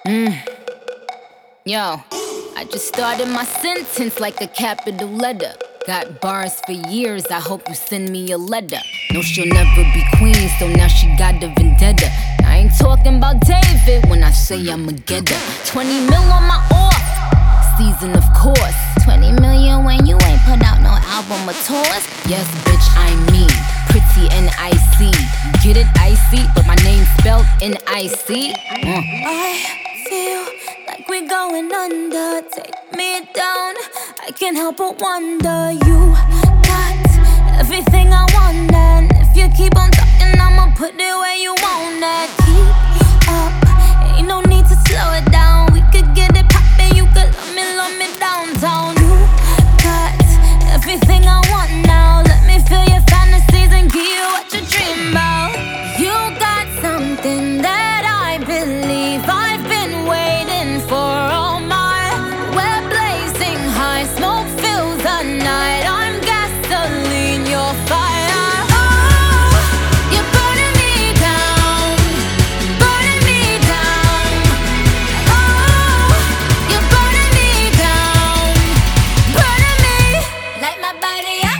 Yo, I just started my sentence like a capital letter. Got bars for years, I hope you send me a letter. No, she'll never be queen, so now she got a vendetta. I ain't talking about David when I say I'ma get her. 20 mil on my off season, of course. 20 million when you ain't put out no album or tours. Yes, bitch, I'm me, pretty and icy. Get it, icy, but my name's spelled N-I-C. I feel like we're going under. Take me down, I can't help but wonder. You got everything I want, and if you keep on talking, I'ma put it where you want it. Keep up, ain't no need to slow it down. We could get it poppin', you could love me downtown. You got everything I want now. Let me feel your fantasies and give you what you dream about. You got something that I believe I've been waiting for all my. We're blazing high, smoke fills the night. I'm gasoline, you're fire. Oh, you're burning me down, burning me down. Oh, you're burning me down, burning me. Light my body up.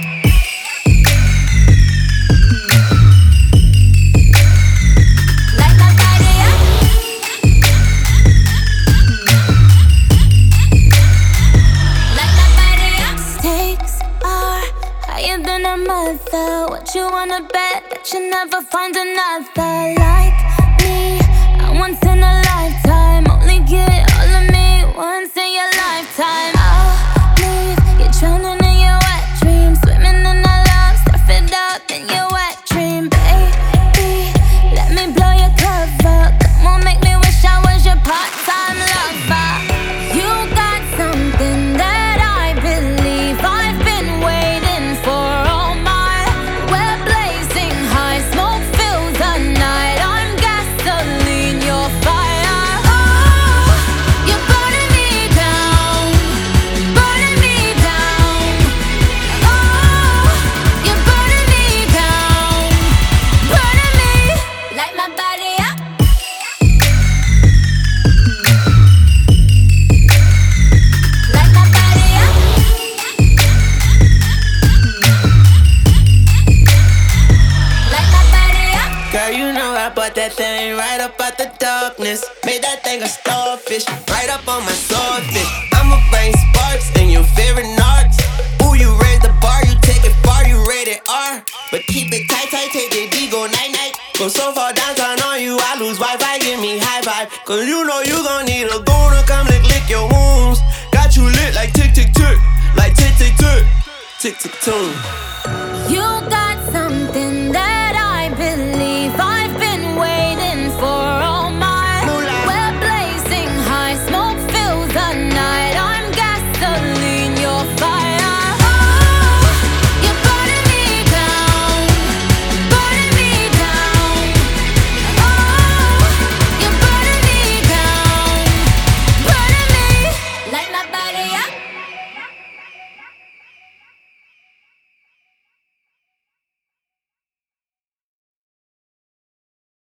Light my body up. Light my body up. Stakes are higher than a mother. What you wanna bet that you never find another like me? I'm once in a lifetime. Only get all of me once in your lifetime. I'll leave you drowning in your wet dreams, swimming in our love, stuff it up in your wet dream, baby. Let me blow your cover. Come on, make me wish I was your part-time lover. You got something that I believe I've been waiting for all my. We're blazing high, smoke fills the night. I'm gasoline, you're fire. Oh, you're burning me down, burning me down. Oh, you're burning me down, burning me. Light my body up. Light my body up. Light my body up. Girl, you know I bought that thing right up out the darkness. Made that thing a starfish, right up on my swordfish. I'ma bring sparks in your favorite narcs. Ooh, you raise the bar, you take it far, you rated R. But keep it tight, tight, take the D, go night-night. Go so far downtown on you, I lose Wi-Fi, give me high five. Cause you know you gon' need a goon to come lick your wounds. Got you lit like tick, tick, tick, like tick, tick, tick, tick, tick, tune. You got